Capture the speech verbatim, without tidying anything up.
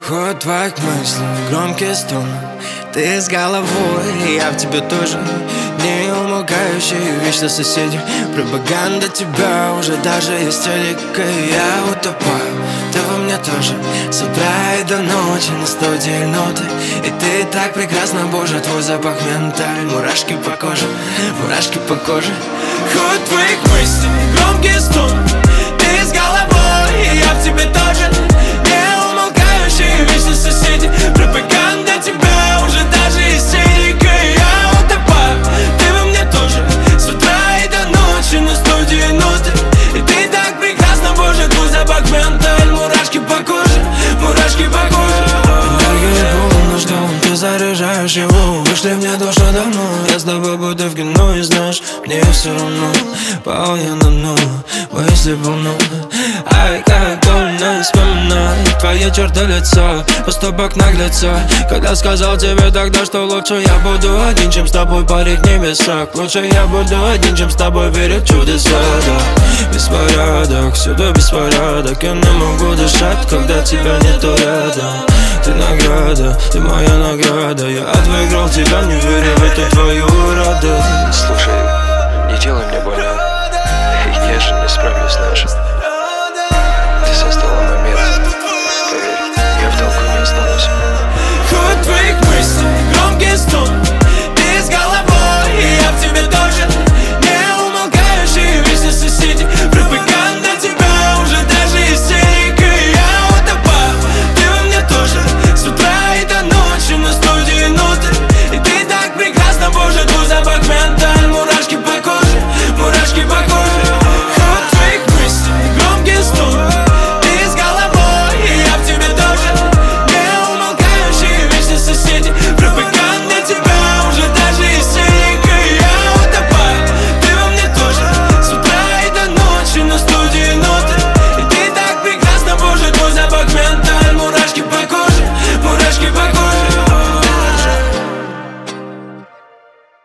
Ход твоих мыслей, громкий стон. Ты с головой, я в тебе тоже. Не умолкающие вечно соседи. Пропаганда тебя уже даже есть телека. Я утопаю, ты во мне тоже. С утра и до ночи на студии ноты. И ты так прекрасна, боже, твой запах менталь. Мурашки по коже, мурашки по коже. Ход твоих мыслей, громкий стон. Ты с головой, я в тебе тоже. Не умолкающие вечно соседи. Пропаганда тебя уже даже истерика. Я утопаю, ты во мне тоже. С утра и до ночи на студии ноты. И ты так прекрасна, боже, твой запах менталь. Мурашки по коже, мурашки по коже. Энергия полна, что ты заряжаешь его. Вышли мне душа давно. Я с тобой будто в кино. И знаешь, мне все равно. Пал я на дно, мысли полно. Ай, как больно вспоминать твои черты лица, поступок наглеца. Когда сказал тебе тогда, что лучше я буду один, чем с тобой парить в небесах. Лучше я буду один, чем с тобой верить в чудеса, да. Беспорядок, всюду беспорядок. Я не могу дышать, когда тебя нету рядом. Ты награда, ты моя награда. Я отыграл тебя, не веря в эту твою радость. Слушай, не делай мне больно. Я же не справлюсь, знаешь.